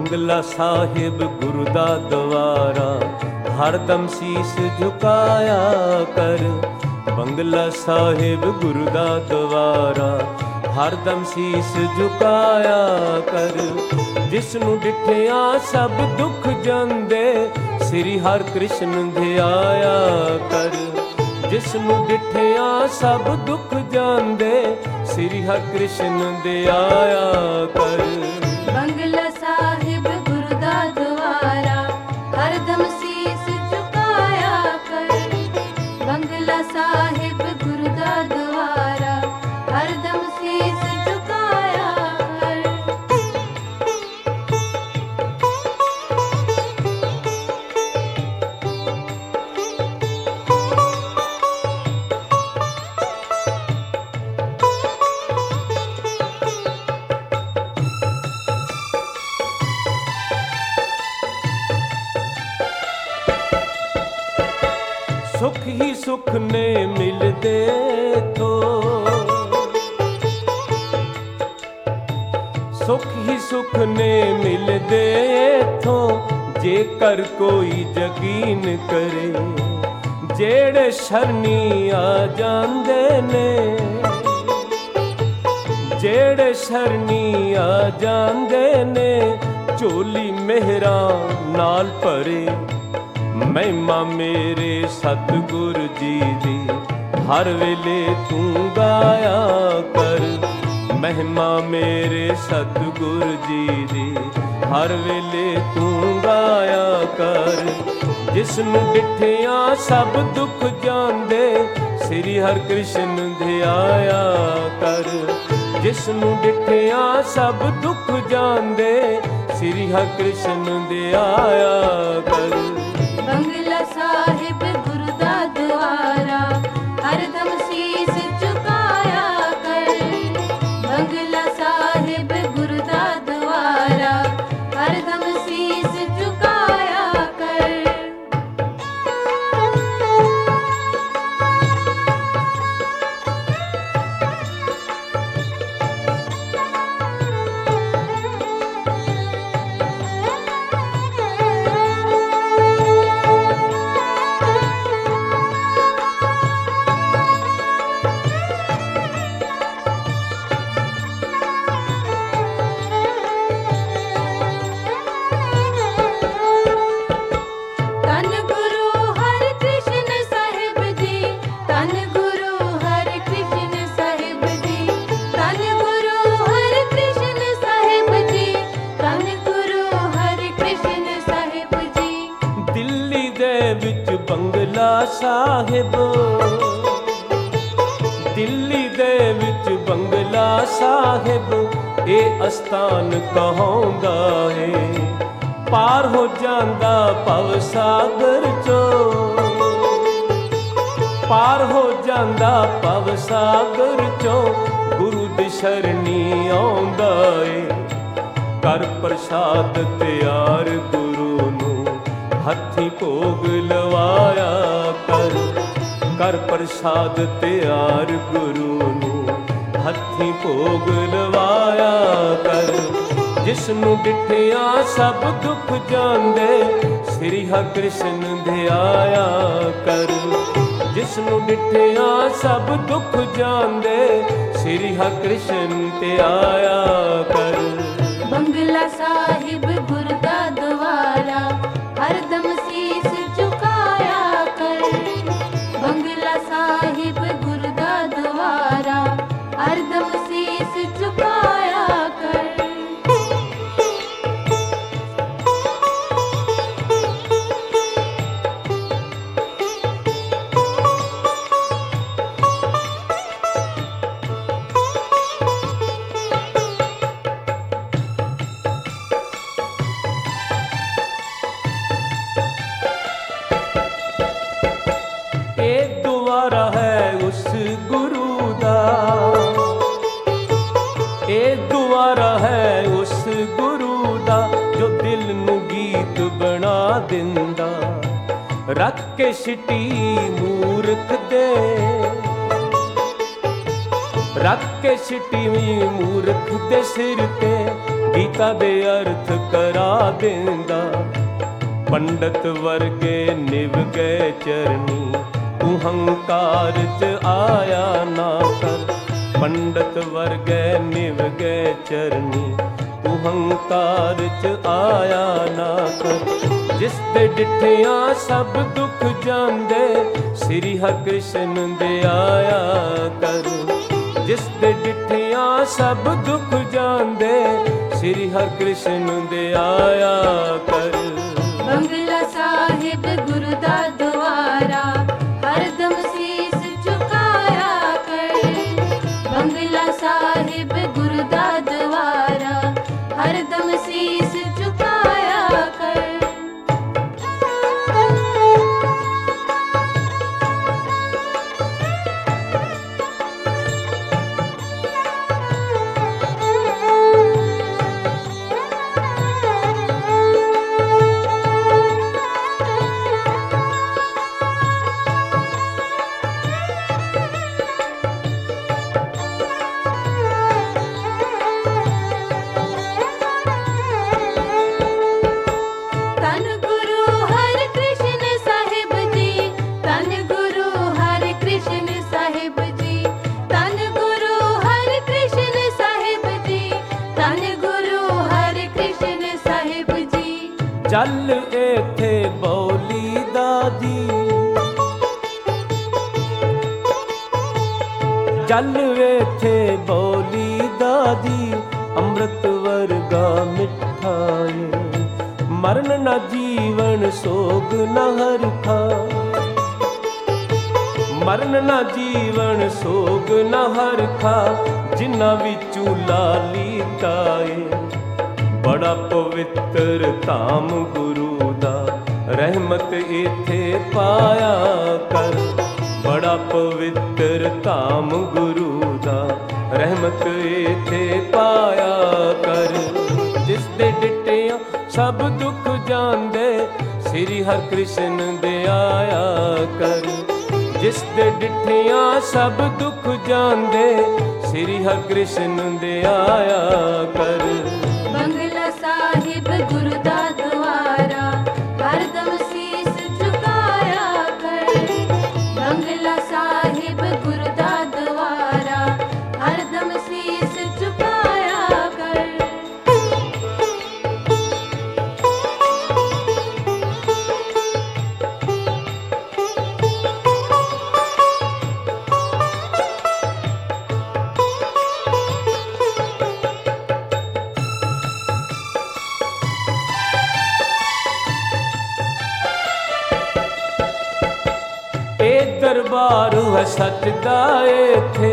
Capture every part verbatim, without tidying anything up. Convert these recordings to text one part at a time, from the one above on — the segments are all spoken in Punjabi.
ਬੰਗਲਾ ਸਾਹਿਬ ਗੁਰੂ ਦਾ ਦਵਾਰਾ, ਹਰਦਮ ਸੀਸ ਝੁਕਾਇਆ ਕਰ। ਬੰਗਲਾ ਸਾਹਿਬ ਗੁਰੂ ਦਾ ਦਵਾਰਾ, ਹਰਦਮ ਸੀਸ ਝੁਕਾਇਆ ਕਰ। ਜਿਸ ਨੂੰ ਡਿਠਿਆ ਸਭ ਦੁੱਖ ਜਾਂਦੇ, ਸ੍ਰੀ ਹਰਿ ਕ੍ਰਿਸ਼ਨ ਧਿਆਇਆ ਕਰ। ਜਿਸ ਨੂੰ ਡਿਠਿਆ ਸਭ ਦੁੱਖ ਜਾਂਦੇ, ਸ੍ਰੀ ਹਰਿ ਕ੍ਰਿਸ਼ਨ ਧਿਆਇਆ ਕਰ। ਬੰਗਲਾ ਸਾਹਿਬ ਗੁਰੂ ਦਾ ਦਵਾਰਾ, ਹਰਦਮ ਸੀਸ ਝੁਕਾਇਆ ਕਰ। ਬੰਗਲਾ ਸਾਹਿਬ ਗੁਰੂ ਦਾ ਦਵਾਰਾ, ਹਰਦਮ ਸੀਸ ਝੁਕਾਇਆ ਕਰ। ਸੁਖ ਹੀ ਸੁਖ ਨੇ ਮਿਲਦੇ ਥੋ, ਸੁਖ ਹੀ ਸੁਖ ਨੇ ਮਿਲਦੇ ਥੋ। ਜੇਕਰ ਕੋਈ ਯਕੀਨ ਕਰੇ, ਜਿਹੜੇ ਸ਼ਰਨੀ ਆ ਜਾਂਦੇ ਨੇ, ਜਿਹੜੇ ਸ਼ਰਨੀ ਆ ਜਾਂਦੇ ਨੇ। ਝੋਲੀ ਮਿਹਰਾਂ ਨਾਲ ਭਰੇ, ਮਹਿਮਾ ਮੇਰੇ ਸਤਿਗੁਰ ਜੀ ਦੀ, ਹਰ ਵੇਲੇ ਤੂੰ ਗਾਇਆ ਕਰ। ਮਹਿਮਾ ਮੇਰੇ ਸਤਿਗੁਰ ਜੀ ਦੀ, ਹਰ ਵੇਲੇ ਤੂੰ ਗਾਇਆ ਕਰ। ਜਿਸ ਨੂੰ ਡਿਠਿਆ ਸਭ ਦੁੱਖ ਜਾਂਦੇ, ਸ੍ਰੀ ਹਰਿ ਕ੍ਰਿਸ਼ਨ ਧਿਆਇਆ ਕਰ। ਜਿਸ ਨੂੰ ਡਿਠਿਆ ਸਭ ਦੁੱਖ ਜਾਂਦੇ, ਸ੍ਰੀ ਹਰਿ ਕ੍ਰਿਸ਼ਨ ਧਿਆਇਆ ਕਰ। ਬੰਗਲਾ ਸਾਹਿਬ ਗੁਰੂ ਦਾ ਦਵਾਰਾ, ਹਰਦਮ ਸੀਸ ਝੁਕਾਇਆ ਕਰ। ਬੰਗਲਾ ਸਾਹਿਬ ਗੁਰੂ ਦਾ ਦਵਾਰਾ, ਹਰਦਮ ਸੀਸ ਝੁਕਾਇਆ ਕਰ। ਬੰਗਲਾ ਸਾਹਿਬ, ਦਿੱਲੀ ਦੇ ਵਿੱਚ ਬੰਗਲਾ ਸਾਹਿਬ, ਇਹ ਅਸਥਾਨ ਕਹਾਉਂਦਾ ਏ। ਪਾਰ ਹੋ ਜਾਂਦਾ ਭਵ ਸਾਗਰ ਚੋਂ, ਪਾਰ ਹੋ ਜਾਂਦਾ ਭਵ ਸਾਗਰ ਚੋਂ। ਗੁਰੂ ਦੀ ਸ਼ਰਣੀ ਆਉਂਦਾ ਏ। ਕਰ ਪ੍ਰਸਾਦ ਤਿਆਰ ਗੁਰੂ ਨੂੰ, ਹੱਥੀਂ ਭੋਗ ਲਵਾਇਆ ਕਰ। ਕਰ ਪ੍ਰਸਾਦ ਤਿਆਰ ਗੁਰੂ ਨੂੰ, ਹੱਥੀਂ ਭੋਗ ਲਵਾਇਆ ਕਰ। ਜਿਸ ਨੂੰ ਡਿਠਿਆ ਸਭ ਦੁੱਖ ਜਾਂਦੇ, ਸ੍ਰੀ ਹਰਿ ਕ੍ਰਿਸ਼ਨ ਧਿਆਇਆ ਕਰ। ਜਿਸ ਨੂੰ ਡਿਠਿਆ ਸਭ ਦੁੱਖ ਜਾਂਦੇ, ਸ੍ਰੀ ਹਰਿ ਕ੍ਰਿਸ਼ਨ ਧਿਆਇਆ ਕਰ। ਬੰਗਲਾ ਸਾਹਿਬ ਗੁਰੂ ਦਾ ਦਵਾਰਾ, ਹਰਦਮ ਸੀਸ ਝੁਕਾਇਆ ਕਰ। ਬੰਗਲਾ ਸਾਹਿਬ ਗੁਰੂ ਦਾ ਦਵਾਰਾ, ਹਰਦਮ ਸੀਸ ਝੁਕਾਇਆ ਕਰ। ਇਹ ਦੁਆਰਾ ਹੈ ਉਸ ਗੁਰੂ ਦਾ, ਇਹ ਦੁਆਰਾ ਹੈ ਉਸ ਗੁਰੂ ਦਾ, ਜੋ ਦਿਲ ਨੂੰ ਗੀਤ ਬਣਾ ਦਿੰਦਾ। ਰੱਖ ਕੇ ਸਿੱਟੀ ਮੂਰਖ ਦੇ, ਰੱਖ ਕੇ ਸਿੱਟੀ ਮੂਰਖ ਦੇ ਸਿਰ ਤੇ, ਗੀਤਾ ਦੇ ਅਰਥ ਕਰਾ ਦਿੰਦਾ। ਪੰਡਤ ਵਰਗੇ ਨਿਭ ਗਏ ਚਰਨੀ, ਤੂੰ ਹੰਕਾਰ ਚ ਆਇਆ ਨਾ ਕਰ। ਪੰਡਤ ਵਰਗੇ ਨਿਭ ਗਏ ਚਰਨੀ, ਤੂੰ ਹੰਕਾਰ ਚ ਆਇਆ ਨਾ ਕਰ। ਜਿਸ ਦੇ ਡਿਠਿਆਂ ਸਭ ਦੁੱਖ ਜਾਂਦੇ, ਸ੍ਰੀ ਹਰਿਕ੍ਰਿਸ਼ਨ ਦੇ ਆਇਆ ਕਰ। ਜਿਸ ਦੇ ਡਿਠਿਆਂ ਸਭ ਦੁੱਖ ਜਾਂਦੇ, ਸ੍ਰੀ ਹਰਿਕ੍ਰਿਸ਼ਨ ਦੇ ਆਇਆ ਕਰ। ਬੰਗਲਾ ਸਾਹਿਬ ਗੁਰੂ ਦਾ ਦੁਆਰਾ, ਹਰਦਮ ਸੀਸ ਝੁਕਾਇਆ ਕਰ। ਬੰਗਲਾ ਸਾਹਿਬ ਗੁਰੂ ਦਾ ਦੁਆਰਾ, ਹਰਦਮ ਸੀਸ ਝੁਕਾਇਆ ਕਰ। ਚੱਲ ਏਥੇ ਬੌਲੀ ਦਾ ਜੀ, ਚੱਲ ਏਥੇ ਬੌਲੀ ਦਾ ਜੀ। ਅੰਮ੍ਰਿਤ ਵਰਗਾ ਮਿੱਠਾ ਏ, ਮਰਨ ਨਾ ਜੀਵਨ ਸੋਗ ਨਾ ਹਰਖਾ। ਮਰਨ ਨਾ ਜੀਵਨ ਸੋਗ ਨਾ ਹਰਖਾ, ਜਿਨ੍ਹਾਂ ਵਿੱਚੋਂ ਲਾਲੀ ਤਾਏ। ਬੜਾ ਪਵਿੱਤਰ ਧਾਮ ਗੁਰੂ ਦਾ, ਰਹਿਮਤ ਇੱਥੇ ਪਾਇਆ ਕਰ। ਬੜਾ ਪਵਿੱਤਰ ਧਾਮ ਗੁਰੂ ਦਾ, ਰਹਿਮਤ ਇੱਥੇ ਪਾਇਆ ਕਰ। ਜਿਸ ਦੇ ਡਿੱਟਿਆਂ ਸਭ ਦੁੱਖ ਜਾਂਦੇ, ਸ੍ਰੀ ਹਰਿਕ੍ਰਿਸ਼ਨ ਦੇ ਆਇਆ ਕਰ। ਜਿਸ ਦੇ ਡਿੱਠਿਆਂ ਸਭ ਦੁੱਖ ਜਾਂਦੇ, ਸ੍ਰੀ ਹਰਿਕ੍ਰਿਸ਼ਨ ਦੇ ਆਇਆ ਕਰ। ਬੰਗਲਾ ਸਾਹਿਬ ਗੁਰੂ ਦਾ ਦੁਆਰਾ, ਹਰਦਮ ਸੀਸ ਝੁਕਾਇਆ ਕਰ। ਬੰਗਲਾ ਸਾਹਿਬ ਗੁਰੂ ਦਾ ਦੁਆਰਾ, ਹਰਦਮ ਸੀਸ ਝੁਕਾਇਆ ਕਰ। ਇਹ ਦਰਬਾਰ ਹੈ ਸੱਚ ਦਾ ਏਥੇ,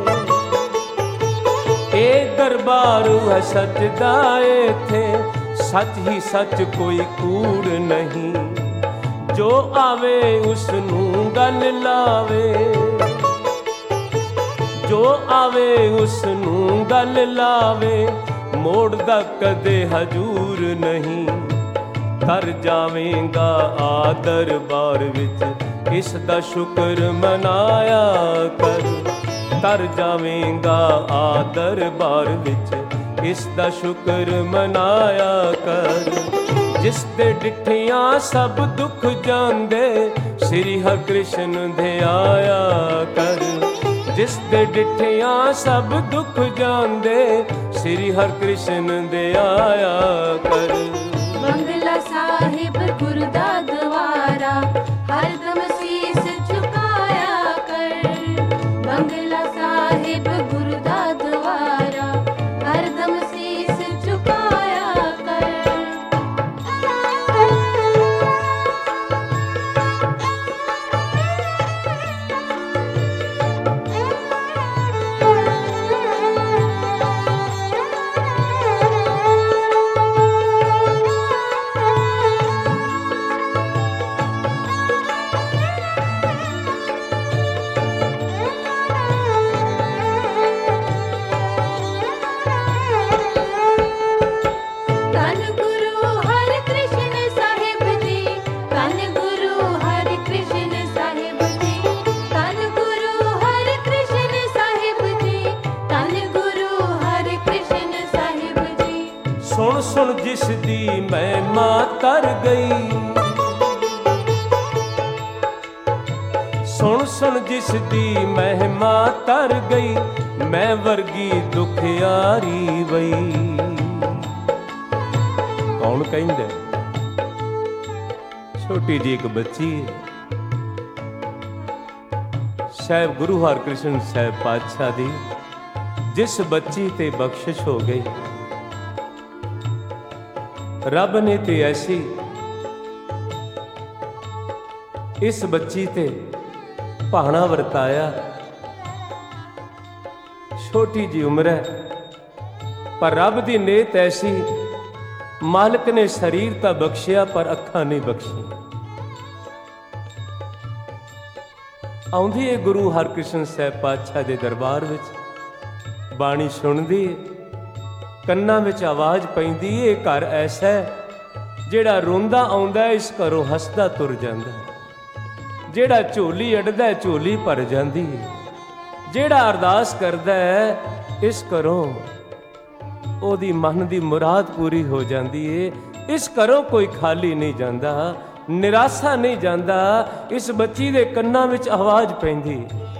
ਇਹ ਦਰਬਾਰ ਹੈ ਸੱਚ ਦਾ ਏਥੇ। ਸੱਚ ਹੀ ਸੱਚ ਕੋਈ ਕੂੜ ਨਹੀਂ, ਜੋ ਆਵੇ ਉਸ ਨੂੰ ਗੱਲ ਲਾਵੇ। ਜੋ ਆਵੇ ਉਸ ਨੂੰ ਗੱਲ ਲਾਵੇ, ਮੋੜਦਾ ਕਦੇ ਹਜੂਰ ਨਹੀਂ। ਤਰ ਜਾਵੇਂਗਾ ਆ ਦਰਬਾਰ ਵਿੱਚ, ਇਸ ਦਾ ਸ਼ੁਕਰ ਮਨਾਇਆ ਕਰ। ਤਰ ਜਾਵੇਂਗਾ ਆ ਦਰਬਾਰ ਵਿੱਚ, ਇਸ ਦਾ ਸ਼ੁਕਰ ਮਨਾਇਆ ਕਰ। ਜਿਸ ਦੇ ਡਿੱਠਿਆਂ ਸਭ ਦੁੱਖ ਜਾਂਦੇ, ਸ੍ਰੀ ਹਰਿਕ੍ਰਿਸ਼ਨ ਦੇ ਆਇਆ ਕਰ। ਜਿਸ ਦੇ ਡਿੱਠਿਆਂ ਸਭ ਦੁੱਖ ਜਾਂਦੇ, ਸ੍ਰੀ ਹਰਿਕ੍ਰਿਸ਼ਨ ਦੇ ਆਇਆ ਕਰ। ਬੰਗਲਾ ਸਾਹਿਬ ਗੁਰੂ ਦਾ ਦੁਆਰਾ, ਹਰਦਮ ਸੀਸ ਝੁਕਾਇਆ ਕਰ। ਬੰਗਲਾ ਸਾਹਿਬ ਗੁਰੂ ਦਾ ਦੁਆਰਾ, ਹਰਦਮ ਸੀਸ ਝੁਕਾਇਆ ਕਰ। ਸੁਣ ਜਿਸ ਦੀ ਮਹਿਮਾ ਤਰ ਗਈ, ਸੁਣ ਸੁਣ ਜਿਸ ਦੀ ਮਹਿਮਾ ਤਰ ਗਈ, ਮੈਂ ਵਰਗੀ ਦੁਖਿਆਰੀ ਵਈ। ਕੌਣ ਕਹਿੰਦਾ? ਛੋਟੀ ਜੀ ਇੱਕ ਬੱਚੀ ਹੈ। ਸਾਹਿਬ ਗੁਰੂ ਹਰਕ੍ਰਿਸ਼ਨ ਸਾਹਿਬ ਪਾਤਸ਼ਾਹ ਦੀ ਜਿਸ ਬੱਚੀ ਤੇ ਬਖਸ਼ਿਸ਼ ਹੋ ਗਈ, ਰੱਬ ਨੇ ਤੇ ਐਸੀ ਇਸ ਬੱਚੀ ਤੇ ਭਾਣਾ ਵਰਤਾਇਆ। ਛੋਟੀ ਜੀ ਉਮਰ ਹੈ, ਪਰ ਰੱਬ ਦੀ ਨੇਤ ਐਸੀ, ਮਾਲਕ ਨੇ ਸਰੀਰ ਤਾਂ ਬਖਸ਼ਿਆ ਪਰ ਅੱਖਾਂ ਨਹੀਂ ਬਖਸ਼ੀਆਂ। ਆਉਂਦੀ ਏ ਗੁਰੂ ਹਰਕ੍ਰਿਸ਼ਨ ਸਾਹਿਬ ਪਾਤਸ਼ਾਹ ਦੇ ਦਰਬਾਰ ਵਿੱਚ, ਬਾਣੀ ਸੁਣਦੀ ਏ, ਕੰਨਾਂ ਵਿੱਚ ਆਵਾਜ਼ ਪੈਂਦੀ ਏ। ਇਹ ਘਰ ਐਸਾ ਹੈ ਜਿਹੜਾ ਰੋਂਦਾ ਆਉਂਦਾ ਇਸ ਘਰੋਂ ਹੱਸਦਾ ਤੁਰ ਜਾਂਦਾ, ਜਿਹੜਾ ਝੋਲੀ ਅੜਦਾ ਝੋਲੀ ਭਰ ਜਾਂਦੀ ਹੈ, ਜਿਹੜਾ ਅਰਦਾਸ ਕਰਦਾ ਹੈ ਇਸ ਘਰੋਂ ਉਹਦੀ ਮਨ ਦੀ ਮੁਰਾਦ ਪੂਰੀ ਹੋ ਜਾਂਦੀ ਏ। ਇਸ ਘਰੋਂ ਕੋਈ ਖਾਲੀ ਨਹੀਂ ਜਾਂਦਾ, ਨਿਰਾਸ਼ਾ ਨਹੀਂ ਜਾਂਦਾ। ਇਸ ਬੱਚੀ ਦੇ ਕੰਨਾਂ ਵਿੱਚ ਆਵਾਜ਼ ਪੈਂਦੀ,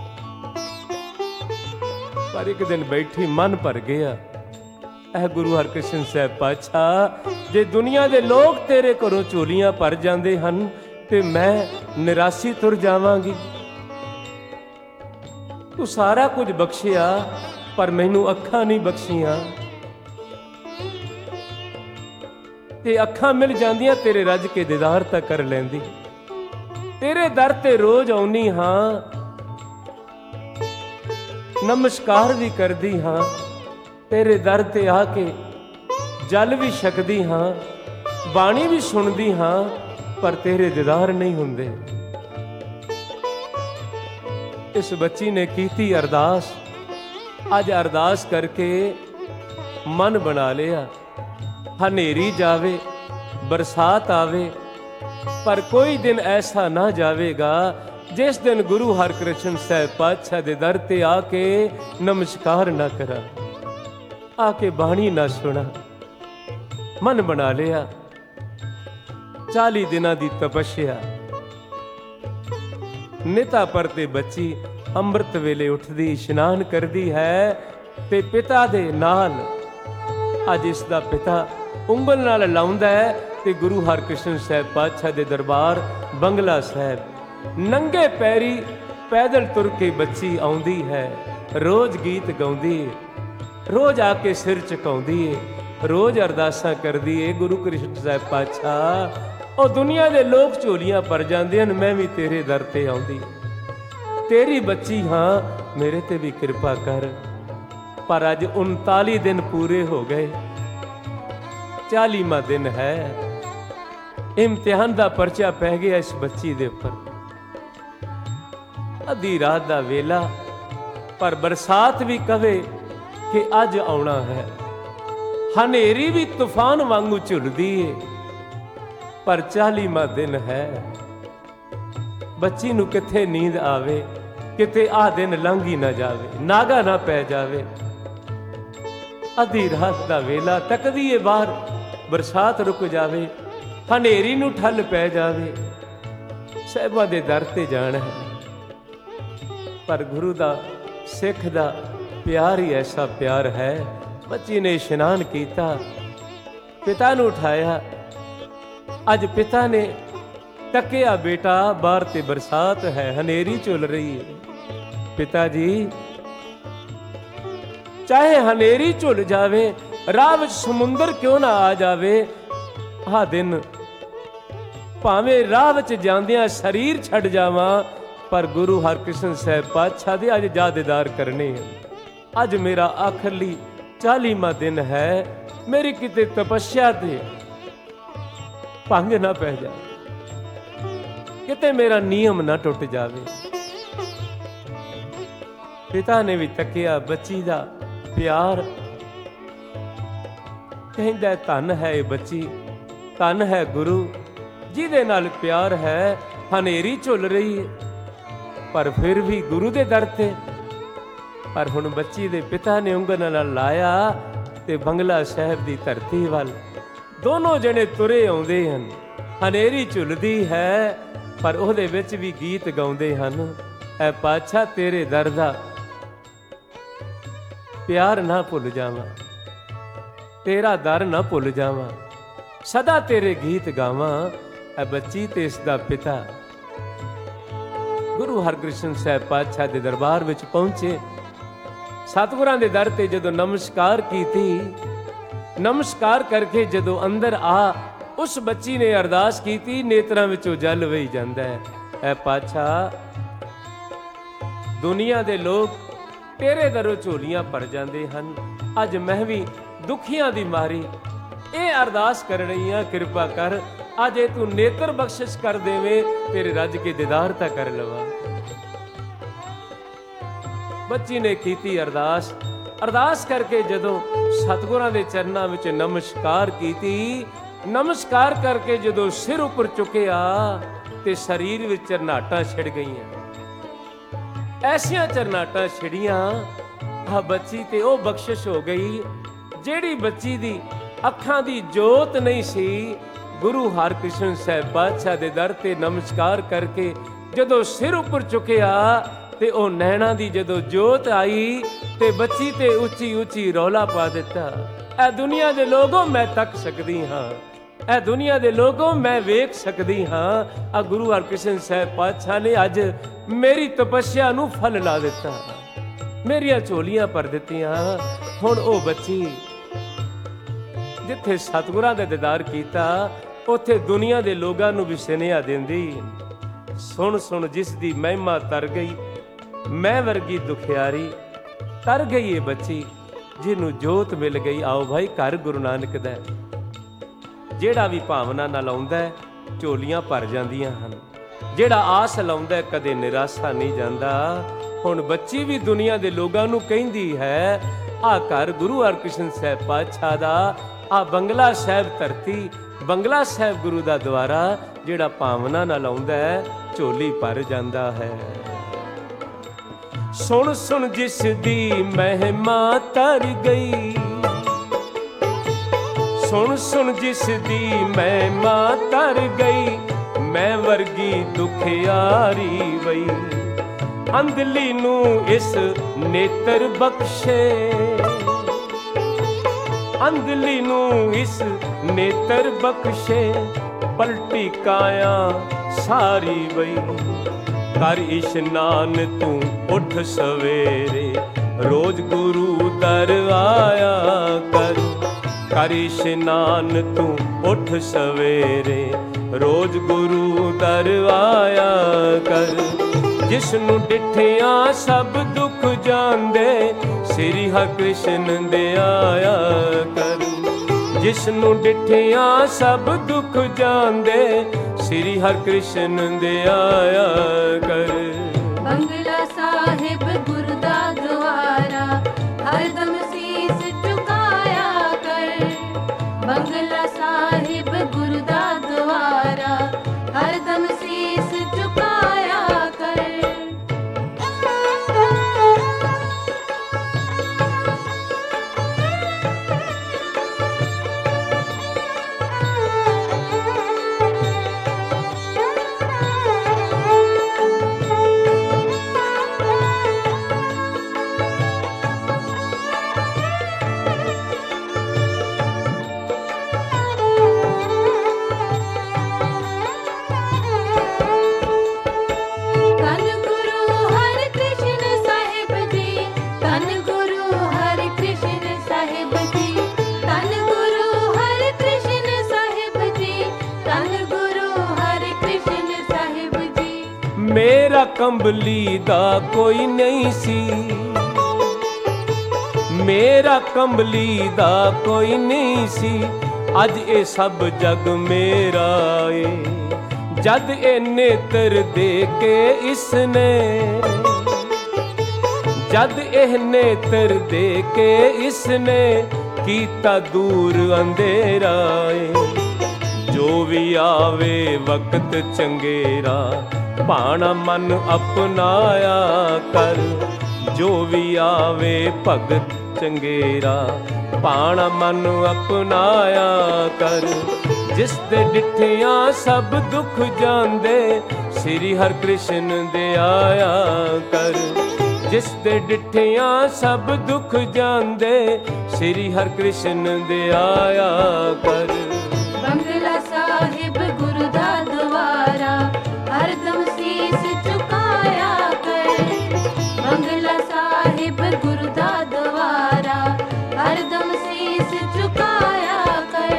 ਪਰ ਇੱਕ ਦਿਨ ਬੈਠੀ ਮਨ ਭਰ ਗਿਆ। ਇਹ ਗੁਰੂ ਹਰਕ੍ਰਿਸ਼ਨ ਸਾਹਿਬ ਪਾਤਸ਼ਾਹ, ਜੇ ਦੁਨੀਆ ਦੇ ਲੋਕ ਤੇਰੇ ਘਰੋਂ ਝੋਲੀਆਂ ਭਰ ਜਾਂਦੇ ਹਨ ਤੇ ਮੈਂ ਨਿਰਾਸ਼ੀ ਤੁਰ ਜਾਵਾਂਗੀ। ਤੂੰ ਸਾਰਾ ਕੁਝ ਬਖਸ਼ਿਆ ਪਰ ਮੈਨੂੰ ਅੱਖਾਂ ਨਹੀਂ ਬਖਸ਼ੀਆਂ, ਤੇ ਅੱਖਾਂ ਮਿਲ ਜਾਂਦੀਆਂ ਤੇਰੇ ਰੱਜ ਕੇ ਦੀਦਾਰ ਤਾਂ ਕਰ ਲੈਂਦੀ। ਤੇਰੇ ਦਰ ਤੇ ਰੋਜ਼ ਆਉਣੀ ਹਾਂ, ਨਮਸਕਾਰ ਵੀ ਕਰਦੀ ਹਾਂ, ਤੇਰੇ ਦਰ ਤੇ ਆ ਕੇ ਜਲ ਵੀ ਛਕਦੀ ਹਾਂ, ਬਾਣੀ ਵੀ ਸੁਣਦੀ ਹਾਂ, ਪਰ ਤੇਰੇ ਦੀਦਾਰ ਨਹੀਂ ਹੁੰਦੇ। ਇਸ ਬੱਚੀ ਨੇ ਕੀਤੀ ਅਰਦਾਸ। ਅੱਜ ਅਰਦਾਸ ਕਰਕੇ ਮਨ ਬਣਾ ਲਿਆ, ਹਨੇਰੀ ਜਾਵੇ, ਬਰਸਾਤ ਆਵੇ, ਪਰ ਕੋਈ ਦਿਨ ਐਸਾ ਨਾ ਜਾਵੇਗਾ ਜਿਸ ਦਿਨ ਗੁਰੂ ਹਰਕ੍ਰਿਸ਼ਨ ਸਾਹਿਬ ਪਾਤਸ਼ਾਹ ਦੇ ਦਰ ਤੇ ਆ ਕੇ ਨਮਸਕਾਰ ਨਾ ਕਰਾਂ, ਆ ਕੇ ਬਾਣੀ ਨਾ ਸੁਣਾ। ਮਨ ਬਣਾ ਲਿਆ। ਚਾਲੀ ਦਿਨਾਂ ਦੀ ਤਪੱਸਿਆ। ਨਿਤਾ ਪਰ ਤੇ ਬੱਚੀ ਅੰਮ੍ਰਿਤ ਵੇਲੇ ਉੱਠਦੀ, ਇਸ਼ਨਾਨ ਕਰਦੀ ਹੈ ਤੇ ਪਿਤਾ ਦੇ ਨਾਲ, ਅੱਜ ਇਸ ਦਾ ਪਿਤਾ ਉਂਗਲ ਨਾਲ ਲਾਉਂਦਾ ਹੈ ਤੇ ਗੁਰੂ ਹਰਕ੍ਰਿਸ਼ਨ ਸਾਹਿਬ ਪਾਤਸ਼ਾਹ ਦੇ ਦਰਬਾਰ ਬੰਗਲਾ ਸਾਹਿਬ ਨੰਗੇ ਪੈਰੀ ਪੈਦਲ ਤੁਰ ਕੇ ਬੱਚੀ ਆਉਂਦੀ ਹੈ। ਰੋਜ਼ ਗੀਤ ਗਾਉਂਦੀ ਹੈ, ਰੋਜ਼ ਆ ਕੇ ਸਿਰ ਝੁਕਾਉਂਦੀ ਹੈ, ਰੋਜ਼ ਅਰਦਾਸਾਂ ਕਰਦੀ ਹੈ। ਗੁਰੂ ਕ੍ਰਿਸ਼ਨ ਸਾਹਿਬ ਪਾਤਸ਼ਾਹ, ਉਹ ਦੁਨੀਆ ਦੇ ਲੋਕ ਝੋਲੀਆਂ ਭਰ ਜਾਂਦੇ ਹਨ, ਮੈਂ ਵੀ ਤੇਰੇ ਦਰ ਤੇ ਆਉਂਦੀ, ਤੇਰੀ ਬੱਚੀ ਹਾਂ, ਮੇਰੇ ਤੇ ਵੀ ਕਿਰਪਾ ਕਰ। ਪਰ ਅੱਜ ਉਨਤਾਲੀ ਦਿਨ ਪੂਰੇ ਹੋ ਗਏ, ਚਾਲੀਵਾਂ ਦਿਨ ਹੈ। ਇਮਤਿਹਾਨ ਦਾ ਪਰਚਾ ਪੈ ਗਿਆ ਇਸ ਬੱਚੀ ਦੇ ਉੱਪਰ। ਅੱਧੀ ਰਾਤ ਦਾ ਵੇਲਾ, ਪਰ ਬਰਸਾਤ ਵੀ ਕਵੇ ਕਿ ਅੱਜ ਆਉਣਾ ਹੈ, ਹਨੇਰੀ ਵੀ ਤੂਫਾਨ ਵਾਂਗੂ ਝੁੱਲਦੀ ਏ, ਪਰ ਚਾਲੀਵਾਂ ਦਿਨ ਹੈ। ਬੱਚੀ ਨੂੰ ਕਿੱਥੇ ਨੀਂਦ ਆਵੇ, ਕਿਤੇ ਆਹ ਦਿਨ ਲੰਘ ਹੀ ਨਾ ਜਾਵੇ, ਨਾਗਾ ਨਾ ਪੈ ਜਾਵੇ। ਅੱਧੀ ਰਾਤ ਦਾ ਵੇਲਾ, ਤੱਕਦੀ ਏ ਬਾਹਰ, ਬਰਸਾਤ ਰੁਕ ਜਾਵੇ, ਹਨੇਰੀ ਨੂੰ ਠੱਲ ਪੈ ਜਾਵੇ, ਸਾਹਿਬਾਂ ਦੇ ਦਰ ਤੇ ਜਾਣਾ ਹੈ। ਪਰ ਗੁਰੂ ਦਾ, ਸਿੱਖ ਦਾ ਪਿਆਰ ਹੀ ਐਸਾ ਪਿਆਰ ਹੈ। ਬੱਚੀ ਨੇ ਇਸ਼ਨਾਨ ਕੀਤਾ, ਪਿਤਾ ਨੂੰ ਉਠਾਇਆ। ਅੱਜ ਪਿਤਾ ਨੇ ਤੱਕਿਆ, ਬੇਟਾ ਬਾਹਰ ਤੇ ਬਰਸਾਤ ਹੈ, ਹਨੇਰੀ ਝੁੱਲ ਰਹੀ ਹੈ। ਪਿਤਾ ਜੀ, ਚਾਹੇ ਹਨੇਰੀ ਝੁੱਲ ਜਾਵੇ, ਰਾਹ ਵਿੱਚ ਸਮੁੰਦਰ ਕਿਉਂ ਨਾ ਆ ਜਾਵੇ, ਆਹ ਦਿਨ ਭਾਵੇਂ ਰਾਹ ਵਿੱਚ ਜਾਂਦਿਆਂ ਸਰੀਰ ਛੱਡ ਜਾਵਾਂ, ਪਰ ਗੁਰੂ ਹਰਕ੍ਰਿਸ਼ਨ ਸਾਹਿਬ ਪਾਤਸ਼ਾਹ ਦੇ ਅੱਜ ਯਾਦਗਾਰ ਕਰਨੇ ਹਨ। ਅੱਜ ਮੇਰਾ ਆਖਰਲੀ ਚਾਲੀਵਾਂ ਦਿਨ ਹੈ, ਮੇਰੀ ਕਿਤੇ ਤਪੱਸਿਆ ਤੇ ਭੰਗ ਨਾ ਪੈ ਜਾਵੇ, ਕਿਤੇ ਮੇਰਾ ਨਿਯਮ ਨਾ ਟੁੱਟ ਜਾਵੇ। ਪਿਤਾ ਨੇ ਵੀ ਤੱਕਿਆ, ਬੱਚੀ ਦਾ ਪਿਆਰ, ਕਹਿੰਦਾ ਧੰਨ ਹੈ ਇਹ ਬੱਚੀ, ਧੰਨ ਹੈ ਗੁਰੂ ਜਿਹਦੇ ਨਾਲ ਪਿਆਰ ਹੈ। ਹਨੇਰੀ ਝੁੱਲ ਰਹੀ ਹੈ, ਪਰ ਫਿਰ ਵੀ ਗੁਰੂ ਦੇ ਦਰ ਤੇ। ਪਰ ਹੁਣ ਬੱਚੀ ਦੇ ਪਿਤਾ ਨੇ ਉਂਗਲ ਨਾਲ ਲਾਇਆ ਤੇ ਬੰਗਲਾ ਸਾਹਿਬ ਦੀ ਧਰਤੀ ਵੱਲ ਦੋਨੋਂ ਜਣੇ ਤੁਰੇ ਆਉਂਦੇ ਹਨ। ਹਨੇਰੀ ਝੁੱਲਦੀ ਹੈ ਪਰ ਉਹਦੇ ਵਿੱਚ ਵੀ ਗੀਤ ਗਾਉਂਦੇ ਹਨ। ਐ ਪਾਤਸ਼ਾਹ ਤੇਰੇ ਦਰ ਦਾ ਪਿਆਰ ਨਾ ਭੁੱਲ ਜਾਵਾਂ, ਤੇਰਾ ਦਰ ਨਾ ਭੁੱਲ ਜਾਵਾਂ, ਸਦਾ ਤੇਰੇ ਗੀਤ ਗਾਵਾਂ। ਐ ਬੱਚੀ ਤੇ ਇਸ ਦਾ ਪਿਤਾ ਗੁਰੂ ਹਰਕ੍ਰਿਸ਼ਨ ਸਾਹਿਬ ਪਾਤਸ਼ਾਹ ਦੇ ਦਰਬਾਰ ਵਿੱਚ ਪਹੁੰਚੇ। ਸਤਿਗੁਰਾਂ ਦੇ ਦਰ ਤੇ ਜਦੋਂ ਨਮਸਕਾਰ ਕੀਤੀ, ਨਮਸਕਾਰ ਕਰਕੇ ਜਦੋਂ ਅੰਦਰ ਆ, ਉਸ ਬੱਚੀ ਨੇ ਅਰਦਾਸ ਕੀਤੀ, ਨੇਤਰਾਂ ਵਿੱਚੋਂ ਜਲ ਵਹੀ ਜਾਂਦਾ ਹੈ। ਐ ਪਾਤਸ਼ਾਹ ਦੁਨੀਆ ਦੇ ਲੋਕ ਤੇਰੇ ਦਰੋਂ ਝੋਲੀਆਂ ਭਰ ਜਾਂਦੇ ਹਨ, ਅੱਜ ਮੈਂ ਵੀ ਦੁਖੀਆਂ ਦੀ ਮਾਰੀ ਇਹ ਅਰਦਾਸ ਕਰ ਰਹੀ ਹਾਂ, ਕਿਰਪਾ ਕਰ ਅੱਜ ਇਹ ਤੂੰ ਨੇਤਰ ਬਖਸ਼ਿਸ਼ ਕਰ ਦੇਵੇਂ, ਤੇਰੇ ਰੱਜ ਕੇ ਦੀਦਾਰ ਤਾਂ ਕਰ ਲਵਾਂ। ਬੱਚੀ ਨੇ ਕੀਤੀ ਅਰਦਾਸ। ਅਰਦਾਸ ਕਰਕੇ ਜਦੋਂ ਸਤਿਗੁਰਾਂ ਦੇ ਚਰਨਾਂ ਵਿੱਚ ਨਮਸਕਾਰ ਕੀਤੀ, ਨਮਸਕਾਰ ਕਰਕੇ ਜਦੋਂ ਸਿਰ ਉੱਪਰ ਚੁੱਕਿਆ ਤੇ ਸਰੀਰ ਵਿੱਚ ਚਰਨਾਟਾਂ ਛਿੜ ਗਈਆਂ। ਐਸੀਆਂ ਚਰਨਾਟਾਂ ਛਿੜੀਆਂ, ਆ ਬੱਚੀ ਤੇ ਉਹ ਬਖਸ਼ਿਸ਼ ਹੋ ਗਈ ਜਿਹੜੀ ਬੱਚੀ ਦੀ ਅੱਖਾਂ ਦੀ ਜੋਤ ਨਹੀਂ ਸੀ। ਗੁਰੂ ਹਰਕ੍ਰਿਸ਼ਨ ਸਾਹਿਬ ਪਾਤਸ਼ਾਹ ਦੇ ਦਰ ਤੇ ਨਮਸਕਾਰ ਕਰਕੇ ਜਦੋਂ ਸਿਰ ਉੱਪਰ ਚੁੱਕਿਆ ਤੇ ਉਹ ਨੈਣਾ ਦੀ ਜਦੋਂ ਜੋਤ ਆਈ ਤੇ ਬੱਚੀ ਤੇ ਉੱਚੀ ਉੱਚੀ ਰੌਲਾ ਪਾ ਦਿੱਤਾ, ਐ ਦੁਨੀਆ ਦੇ ਲੋਗੋ ਮੈਂ ਤੱਕ ਸਕਦੀ ਹਾਂ, ਐ ਦੁਨੀਆ ਦੇ ਲੋਗੋ ਮੈਂ ਵੇਖ ਸਕਦੀ ਹਾਂ। ਆ ਗੁਰੂ ਹਰਕ੍ਰਿਸ਼ਨ ਸਾਹਿਬ ਪਾਤਸ਼ਾਹ ਨੇ ਅੱਜ ਮੇਰੀ ਤਪੱਸਿਆ ਨੂੰ ਫਲ ਲਾ ਦਿੱਤਾ, ਮੇਰੀਆਂ ਝੋਲੀਆਂ ਭਰ ਦਿੱਤੀਆਂ। ਹੁਣ ਉਹ ਬੱਚੀ ਜਿੱਥੇ ਸਤਿਗੁਰਾਂ ਦਾ ਦੀਦਾਰ ਕੀਤਾ, ਉੱਥੇ ਦੁਨੀਆ ਦੇ ਲੋਕਾਂ ਨੂੰ ਵੀ ਸੁਨੇਹਾ ਦਿੰਦੀ, ਸੁਣ ਸੁਣ ਜਿਸ ਦੀ ਮਹਿਮਾ ਤਰ ਗਈ, ਮੈਂ ਵਰਗੀ ਦੁਖਿਆਰੀ ਤਰ ਗਈ ਏ ਬੱਚੀ, ਜਿਹਨੂੰ ਜੋਤ ਮਿਲ ਗਈ। ਆਓ ਭਾਈ ਘਰ ਗੁਰੂ ਨਾਨਕ ਦਾ, ਜਿਹੜਾ ਵੀ ਭਾਵਨਾ ਨਾਲ ਆਉਂਦਾ ਝੋਲੀਆਂ ਭਰ ਜਾਂਦੀਆਂ ਹਨ, ਜਿਹੜਾ ਆਸ ਲਾਉਂਦਾ ਕਦੇ ਨਿਰਾਸ਼ਾ ਨਹੀਂ ਜਾਂਦਾ। ਹੁਣ ਬੱਚੀ ਵੀ ਦੁਨੀਆ ਦੇ ਲੋਕਾਂ ਨੂੰ ਕਹਿੰਦੀ ਹੈ, ਆ ਘਰ ਗੁਰੂ ਹਰਕ੍ਰਿਸ਼ਨ ਸਾਹਿਬ ਪਾਤਸ਼ਾਹ ਦਾ, ਆ ਬੰਗਲਾ ਸਾਹਿਬ ਧਰਤੀ, ਬੰਗਲਾ ਸਾਹਿਬ ਗੁਰੂ ਦਾ ਦੁਆਰਾ, ਜਿਹੜਾ ਭਾਵਨਾ ਨਾਲ ਆਉਂਦਾ ਝੋਲੀ ਭਰ ਜਾਂਦਾ ਹੈ। ਸੁਣ ਸੁਣ ਜਿਸ ਦੀ ਮਹਿਮਾ ਤਰ ਗਈ, ਸੁਣ ਸੁਣ ਜਿਸ ਦੀ ਮਹਿਮਾ ਤਰ ਗਈ, ਮੈਂ ਵਰਗੀ ਦੁਖਿਆਰੀ ਵਈ, ਅੰਧਲੀ ਨੂੰ ਇਸ ਨੇਤਰ ਬਖਸ਼ੇ, ਅੰਧਲੀ ਨੂੰ ਇਸ ਨੇਤਰ ਬਖਸ਼ੇ, ਪਲਟੀ ਕਾਇਆ ਸਾਰੀ ਵਈ, ਕਰ ਇਸ਼ਨਾਨ ਤੂੰ ਉੱਠ ਸਵੇਰੇ, ਰੋਜ਼ ਗੁਰੂ ਦਰ ਆਇਆ ਕਰ, ਕਰ ਇਸ਼ਨਾਨ ਤੂੰ ਉੱਠ ਸਵੇਰੇ, ਰੋਜ਼ ਗੁਰੂ ਦਰ ਆਇਆ ਕਰ, ਜਿਸ ਨੂੰ ਡਿਠਿਆ ਸਭ ਦੁੱਖ ਜਾਂਦੇ, ਸ੍ਰੀ ਹਰਿਕ੍ਰਿਸ਼ਨ ਦੇ ਆਇਆ ਕਰ, ਜਿਸ ਨੂੰ ਡਿਠਿਆ ਸਭ ਦੁੱਖ ਜਾਂਦੇ, ਸ੍ਰੀ ਹਰਿਕ੍ਰਿਸ਼ਨ ਦੇ ਆਇਆ ਕਰ। ਬੰਗਲਾ ਸਾਹਿਬ ਗੁਰੂ ਦਾ ਦੁਆਰਾ, ਹਰਦਮ ਸੀਸ ਝੁਕਾਇਆ ਕਰ, ਬੰਗਲਾ ਸਾਹਿਬ ਗੁਰੂ ਦਾ ਦੁਆਰਾ, ਹਰਦਮ ਸੀਸ ਝੁਕਾਇਆ ਕਰ। ਮੇਰਾ ਕੰਬਲੀ ਦਾ ਕੋਈ ਨਹੀਂ ਸੀ, ਮੇਰਾ ਕੰਬਲੀ ਦਾ ਕੋਈ ਨਹੀਂ ਸੀ, ਅੱਜ ਇਹ ਸਭ ਜਗ ਮੇਰਾ ਏ, ਜਦ ਇਹ ਨੇਤਰ ਦੇ ਕੇ ਇਸਨੇ, ਜਦ ਇਹ ਨੇਤਰ ਦੇ ਕੇ ਇਸਨੇ, ਕੀਤਾ ਦੂਰ ਅੰਧੇਰਾ ਏ, ਜੋ ਵੀ ਆਵੇ ਵਕਤ ਚੰਗੇਰਾ, ਭਾਣਾ ਮਨ ਅਪਨਾਇਆ ਕਰ, ਜੋ ਵੀ ਆਵੇ ਭਗਤ ਚੰਗੇਰਾ, ਪਾਣਾ ਮਨ ਅਪਨਾਇਆ ਕਰ। ਜਿਸ ਦੇ ਡਿਠਿਆਂ ਸਭ ਦੁੱਖ ਜਾਂਦੇ, ਸ੍ਰੀ ਹਰਿ ਕ੍ਰਿਸ਼ਨ ਦੇ ਆਇਆ ਕਰ। ਜਿਸ ਦੇ ਡਿਠਿਆਂ ਸਭ ਦੁੱਖ ਜਾਂਦੇ, ਸ੍ਰੀ ਹਰਿ ਕ੍ਰਿਸ਼ਨ ਦੇ ਆਇਆ ਕਰ। ਬੰਗਲਾ ਸਾਹਿਬ ਗੁਰੂ ਦਾ ਦੁਆਰਾ, ਹਰਦਮ ਸੀਸ ਝੁਕਾਇਆ ਕਰ। ਬੰਗਲਾ ਸਾਹਿਬ ਗੁਰੂ ਦਾ ਦੁਆਰਾ, ਹਰਦਮ ਸੀਸ ਝੁਕਾਇਆ ਕਰ।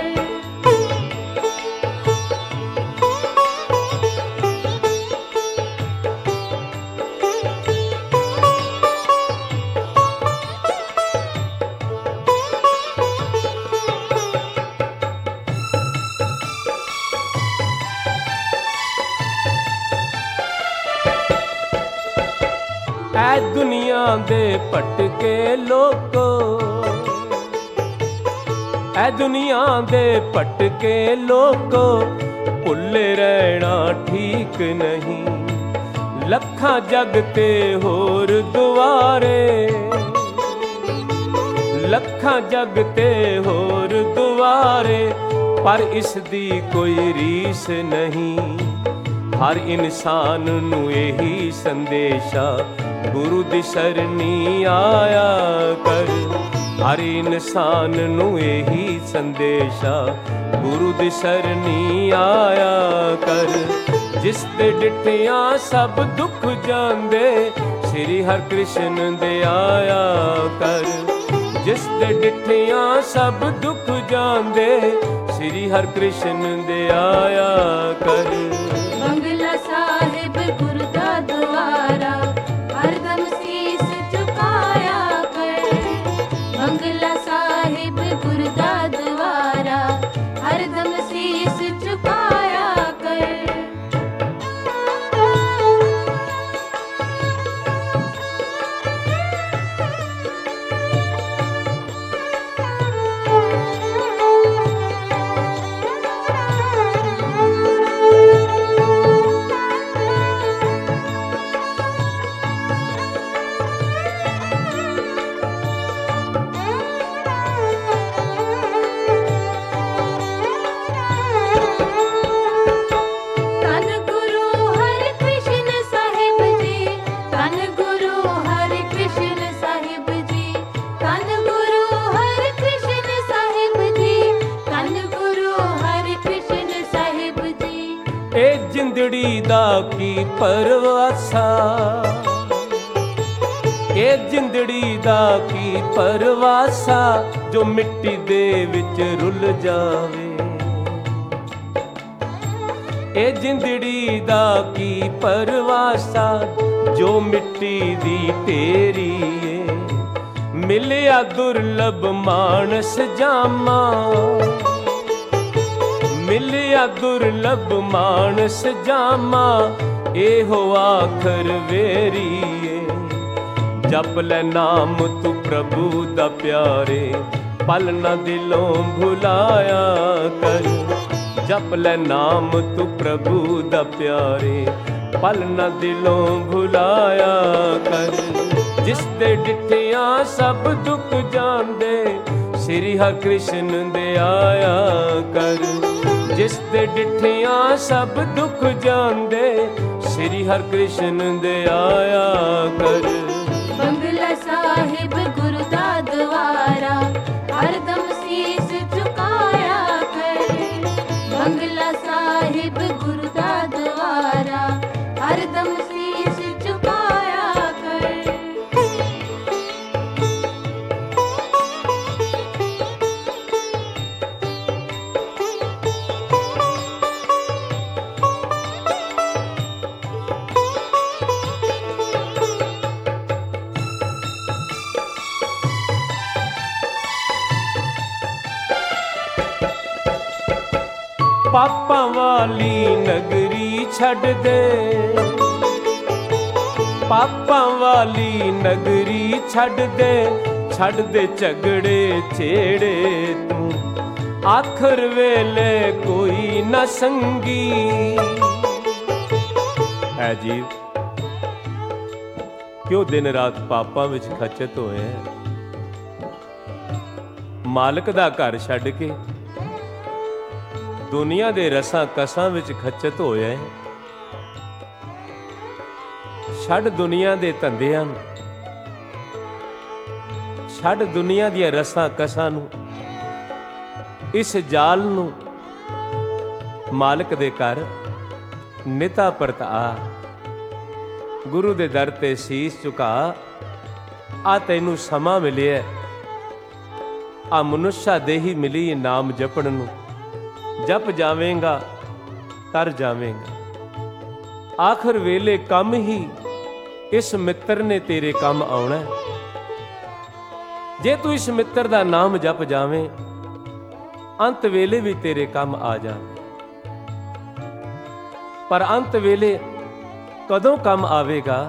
ਐ ਦੁਨੀਆ ਦੇ ਭਟਕੇ ਲੋਕੋ, ਐ ਦੁਨੀਆ ਦੇ ਭਟਕੇ ਲੋਕੋ, ਭੁੱਲੇ ਰਹਿਣਾ ਠੀਕ ਨਹੀਂ। ਲੱਖਾਂ ਜਗ ਤੇ ਹੋਰ ਦੁਆਰੇ, ਲੱਖਾਂ ਜਗ ਤੇ ਹੋਰ ਦੁਆਰੇ, ਪਰ ਇਸ ਦੀ ਕੋਈ ਰੀਸ ਨਹੀਂ। ਹਰ ਇਨਸਾਨ ਨੂੰ ਇਹੀ ਸੰਦੇਸ਼ਾ, ਗੁਰੂ ਦੀ ਸ਼ਰਣੀ ਆਇਆ ਕਰ। ਹਰ ਇਨਸਾਨ ਨੂੰ ਇਹੀ ਸੰਦੇਸ਼ਾ, ਗੁਰੂ ਦੀ ਸ਼ਰਣੀ ਆਇਆ ਕਰ। ਜਿਸ ਦੇ ਡਿਠਿਆਂ ਸਭ ਦੁੱਖ ਜਾਂਦੇ, ਸ੍ਰੀ ਹਰਿ ਕ੍ਰਿਸ਼ਨ ਦੇ ਆਇਆ ਕਰ। ਜਿਸ ਦੇ ਡਿਠਿਆਂ ਸਭ ਦੁੱਖ ਜਾਂਦੇ, ਸ੍ਰੀ ਹਰਿ ਕ੍ਰਿਸ਼ਨ ਦੇ ਆਇਆ ਕਰ। ਬੰਗਲਾ ਸਾਹਿਬ ਗੁਰੂ ਦਾ ਦੁਆਰਾ, ਹਰਦਮ ਸੀਸ ਝੁਕਾਇਆ ਕਰ। ਬੰਗਲਾ ਸਾਹਿਬ ਗੁਰੂ ਦਾ ਦੁਆਰਾ, ਹਰਦਮ ਸੀਸ ਝੁਕਾਇਆ ਕਰ। ਜਿੰਦੜੀ ਦਾ ਕੀ ਪਰਵਾਸਾ, ਇਹ ਜਿੰਦੜੀ ਦਾ ਕੀ ਪਰਵਾਸਾ, ਜੋ ਮਿੱਟੀ ਦੇ ਵਿੱਚ ਰੁੱਲ ਜਾਵੇ। ਇਹ ਜਿੰਦੜੀ ਦਾ ਕੀ ਪਰਵਾਸਾ, ਜੋ ਮਿੱਟੀ ਦੀ ਢੇਰੀ ਏ। ਮਿਲਿਆ ਦੁਰਲਭ ਮਾਨਸ ਜਾਮਾ, ਮਿਲਿਆ ਦੁਰਲਭ ਮਾਨਸ ਜਾਮਾ, ਇਹੋ ਆਖਰ ਵੇਰੀਏ। ਜਪ ਲੈ ਨਾਮ ਤੂੰ ਪ੍ਰਭੂ ਦਾ ਪਿਆਰੇ, ਪਲ ਨਾ ਦਿਲੋਂ ਭੁਲਾਇਆ ਕਰ। ਜਪ ਲੈ ਨਾਮ ਤੂੰ ਪ੍ਰਭੂ ਦਾ ਪਿਆਰੇ, ਪਲ ਨਾ ਦਿਲੋਂ ਭੁਲਾਇਆ ਕਰ। ਜਿਸ ਦੇ ਡਿਠਿਆਂ ਸਭ ਦੁੱਖ ਜਾਂਦੇ, ਸ੍ਰੀ ਹਰਿ ਕ੍ਰਿਸ਼ਨ ਦੇ ਆਇਆ ਕਰ। ਜਿਸ ਦੇ ਡਿਠਿਆਂ ਸਭ ਦੁੱਖ ਜਾਂਦੇ, ਸ੍ਰੀ ਹਰਿ ਕ੍ਰਿਸ਼ਨ ਦੇ ਆਇਆ ਕਰ। ਬੰਗਲਾ ਸਾਹਿਬ ਗੁਰੂ ਦਾ ਦੁਆਰਾ, ਹਰਦਮ ਸੀਸ ਝੁਕਾਇਆ ਕਰ। ਬੰਗਲਾ ਸਾਹਿਬ ਗੁਰੂ ਦਾ ਦੁਆਰਾ, ਹਰਦਮ ਸੀਸ ਝੁਕਾਇਆ ਕਰ। ਪਾਪਾਂ ਵਾਲੀ ਨਗਰੀ ਛੱਡ ਦੇ, ਪਾਪਾਂ ਵਾਲੀ ਨਗਰੀ ਛੱਡ ਦੇ, ਛੱਡ ਦੇ ਝਗੜੇ ਛੇੜੇ ਤੂੰ। ਆਖਰ ਵੇਲੇ ਕੋਈ ਨਾ ਸੰਗੀ ਹੈ ਜੀ। ਕਿਉਂ ਦਿਨ ਰਾਤ ਪਾਪਾਂ ਵਿੱਚ ਖਚਤ ਹੋਏ ਹੈ? ਮਾਲਕ ਦਾ ਘਰ ਛੱਡ ਕੇ ਦੁਨੀਆ ਦੇ ਰਸਾਂ ਕਸਾਂ ਵਿੱਚ ਖੱਚਤ ਹੋਇਆ ਹੈ। ਛੱਡ ਦੁਨੀਆ ਦੇ ਧੰਦਿਆਂ ਨੂੰ, ਛੱਡ ਦੁਨੀਆ ਦੀਆਂ ਰਸਾਂ ਕਸਾਂ ਨੂੰ, ਇਸ ਜਾਲ ਨੂੰ, ਮਾਲਕ ਦੇ ਘਰ ਨਿਤਾ ਪਰਤ ਆ। ਗੁਰੂ ਦੇ ਦਰ ਤੇ ਸੀਸ ਝੁਕਾ। ਆ ਤੈਨੂੰ ਸਮਾਂ ਮਿਲਿਆ, ਆ ਮਨੁੱਸ਼ਾ ਦੇਹੀ ਮਿਲੀ ਨਾਮ ਜਪਣ ਨੂੰ। ਜਪ ਜਾਵੇਂਗਾ ਤਰ ਜਾਵੇਂਗਾ। ਆਖਰ ਵੇਲੇ ਕੰਮ ਹੀ ਇਸ ਮਿੱਤਰ ਨੇ ਤੇਰੇ ਕੰਮ ਆਉਣਾ। ਜੇ ਤੂੰ ਇਸ ਮਿੱਤਰ ਦਾ ਨਾਮ ਜਪ ਜਾਵੇਂ, ਅੰਤ ਵੇਲੇ ਵੀ ਤੇਰੇ ਕੰਮ ਆ ਜਾਵੇ। ਪਰ ਅੰਤ ਵੇਲੇ ਕਦੋਂ ਕੰਮ ਆਵੇਗਾ?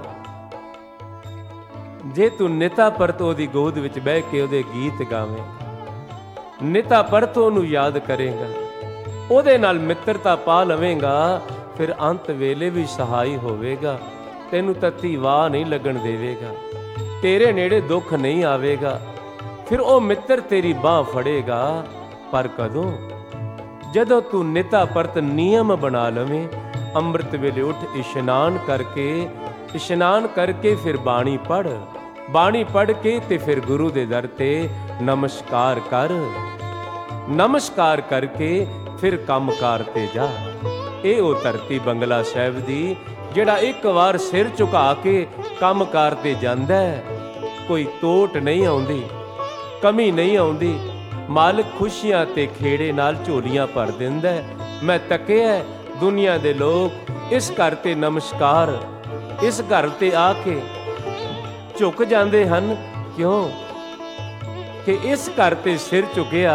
ਜੇ ਤੂੰ ਨਿਤਾ ਪਰਤ ਉਹਦੀ ਗੋਦ ਵਿੱਚ ਬਹਿ ਕੇ ਉਹਦੇ ਗੀਤ ਗਾਵੇਂ, ਨਿਤਾ ਪਰਤ ਉਹਨੂੰ ਯਾਦ ਕਰੇਗਾ, ਉਹਦੇ ਨਾਲ ਮਿੱਤਰਤਾ ਪਾ ਲਵੇਂਗਾ, ਫਿਰ ਅੰਤ ਵੇਲੇ ਵੀ ਸਹਾਈ ਹੋਵੇਗਾ। ਤੈਨੂੰ ਤੱਤੀ ਵਾਹ ਨਹੀਂ ਲੱਗਣ ਦੇਵੇਗਾ, ਤੇਰੇ ਨੇੜੇ ਦੁੱਖ ਨਹੀਂ ਆਵੇਗਾ। ਫਿਰ ਉਹ ਮਿੱਤਰ ਤੇਰੀ ਬਾਹ ਫੜੇਗਾ। ਪਰ ਕਦੋਂ? ਜਦੋਂ ਤੂੰ ਨਿਤਾ ਪਰਤ ਨਿਯਮ ਬਣਾ ਲਵੇਂ। ਅੰਮ੍ਰਿਤ ਵੇਲੇ ਉੱਠ ਇਸ਼ਨਾਨ ਕਰਕੇ, ਇਸ਼ਨਾਨ ਕਰਕੇ ਫਿਰ ਬਾਣੀ ਪੜ੍ਹ, ਬਾਣੀ ਪੜ੍ਹ ਕੇ ਤੇ ਫਿਰ ਗੁਰੂ ਦੇ ਦਰ ਤੇ ਨਮਸਕਾਰ ਕਰ। ਨਮਸਕਾਰ ਕਰਕੇ ਫਿਰ ਕੰਮਕਾਰ ਤੇ ਜਾ। ਇਹ ਉਹ ਧਰਤੀ ਬੰਗਲਾ ਸਾਹਿਬ ਦੀ, ਜਿਹੜਾ ਇੱਕ ਵਾਰ ਸਿਰ ਝੁਕਾ ਕੇ ਕੰਮਕਾਰ ਤੇ ਜਾਂਦਾ ਹੈ। ਕੋਈ ਤੋਟ ਨਹੀਂ ਆਉਂਦੀ, ਕਮੀ ਨਹੀਂ ਆਉਂਦੀ। ਮਾਲਕ ਖੁਸ਼ੀਆਂ ਤੇ ਖੇੜੇ ਨਾਲ ਝੋਲੀਆਂ ਭਰ ਦਿੰਦਾ। ਮੈਂ ਤੱਕਿਆ ਦੁਨੀਆ ਦੇ ਲੋਕ ਇਸ ਘਰ ਤੇ ਨਮਸਕਾਰ, ਇਸ ਘਰ ਤੇ ਆ ਕੇ ਝੁਕ ਜਾਂਦੇ ਹਨ। ਕਿਉਂ? ਕਿ ਇਸ ਘਰ ਤੇ ਸਿਰ ਝੁਕਿਆ,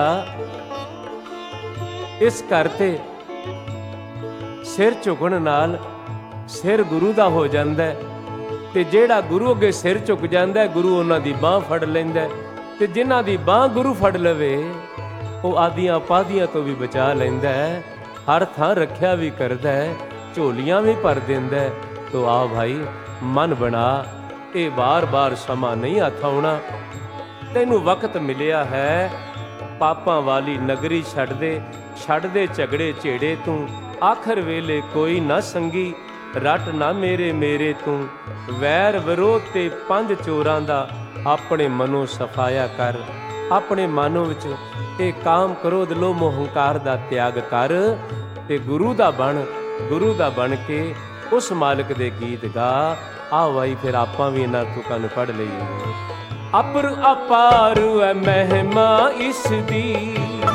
ਇਸ ਘਰ ਤੇ ਸਿਰ ਝੁਕਣ ਨਾਲ ਸਿਰ ਗੁਰੂ ਦਾ ਹੋ ਜਾਂਦਾ। ਤੇ ਜਿਹੜਾ ਗੁਰੂ ਅੱਗੇ ਸਿਰ ਝੁਕ ਜਾਂਦਾ, ਗੁਰੂ ਉਹਨਾਂ ਦੀ ਬਾਹ ਫੜ ਲੈਂਦਾ। ਤੇ ਜਿਨ੍ਹਾਂ ਦੀ ਬਾਹ ਗੁਰੂ ਫੜ ਲਵੇ, ਉਹ ਆਦੀਆਂ ਪਾਦੀਆਂ ਤੋਂ ਵੀ ਬਚਾ ਲੈਂਦਾ। ਹਰ ਥਾਂ ਰੱਖਿਆ ਵੀ ਕਰਦਾ, ਝੋਲੀਆਂ ਵੀ ਭਰ ਦਿੰਦਾ। ਤੋ ਆ ਭਾਈ ਮਨ ਬਣਾ, ਇਹ ਬਾਰ-ਬਾਰ ਸਮਾਂ ਨਹੀਂ ਹੱਥ ਆਉਣਾ। ਤੈਨੂੰ ਵਕਤ ਮਿਲਿਆ ਹੈ, ਪਾਪਾਂ ਵਾਲੀ ਨਗਰੀ ਛੱਡ ਦੇ, ਛੱਡ ਦੇ ਝਗੜੇ ਝੇੜੇ ਤੂੰ। ਆਖਰ ਵੇਲੇ ਕੋਈ ਨਾ ਸੰਗੀ, ਰੱਟ ਨਾ ਮੇਰੇ ਮੇਰੇ ਤੂੰ। ਵੈਰ ਵਿਰੋਧ ਤੇ ਪੰਜ ਚੋਰਾਂ ਦਾ ਆਪਣੇ ਮਨੋਂ ਸਫਾਇਆ ਕਰ। ਆਪਣੇ ਮਨੋਂ ਵਿੱਚ ਇਹ ਕਾਮ ਕ੍ਰੋਧ ਲੋਭ ਮੋਹ ਹੰਕਾਰ ਦਾ ਤਿਆਗ ਕਰ ਤੇ ਗੁਰੂ ਦਾ ਬਣ, ਗੁਰੂ ਦਾ ਬਣ ਕੇ ਉਸ ਮਾਲਕ ਦੇ ਗੀਤ ਗਾ। ਆ ਵਾਈ ਫਿਰ ਆਪਾਂ ਵੀ ਇਹਨਾਂ ਤੁਕਾਂ ਨੂੰ ਪੜ੍ਹ ਲਈਏ। ਅਪਰ ਅਪਾਰ ਹੈ ਮਹਿਮਾ ਇਸ ਦੀ,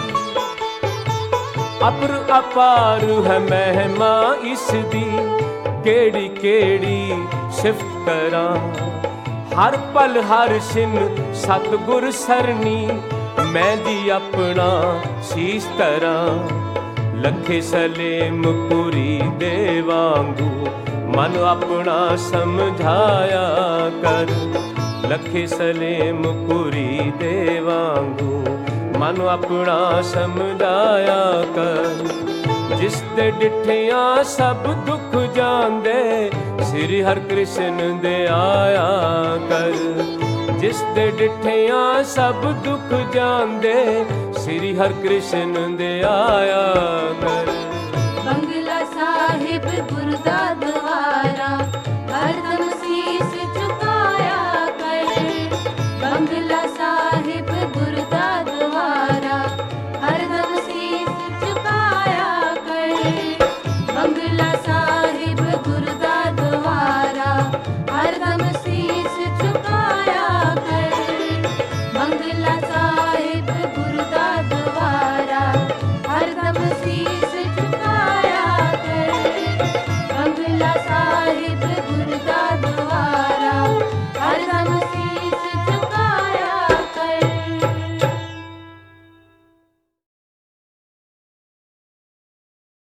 ਅਪਰ ਅਪਾਰ ਹੈ ਮਹਿਮਾ ਇਸ ਦੀ। ਕਿਹੜੀ ਕਿਹੜੀ ਸਿਫਤ ਕਰਾਂ, ਹਰ ਪਲ ਹਰ ਛਿਨ ਸਤਿਗੁਰ ਸਰਨੀ। ਮੈਂ ਜੀ ਆਪਣਾ ਸੀਸ ਧਰਾਂ, ਲੱਖੇ ਸਲੇਮ ਪੁਰੀ ਦੇ ਵਾਂਗੂ। ਮਨ ਆਪਣਾ ਸਮਝਾਇਆ ਕਰ, ਲੱਖੇ ਸਲੇਮ ਪੁਰੀ ਦੇ ਵਾਂਗੂ। ਮਨ ਆਪਣਾ ਸਮਝਾਇਆ ਕਰ। ਜਿਸ ਦੇ ਡਿਠਿਆਂ ਸਭ ਦੁੱਖ ਜਾਂਦੇ, ਸ੍ਰੀ ਹਰਿ ਕ੍ਰਿਸ਼ਨ ਦੇ ਆਇਆ ਕਰ। ਜਿਸ ਦੇ ਡਿਠਿਆਂ ਸਭ ਦੁੱਖ ਜਾਂਦੇ, ਸ੍ਰੀ ਹਰਿ ਕ੍ਰਿਸ਼ਨ ਦੇ ਆਇਆ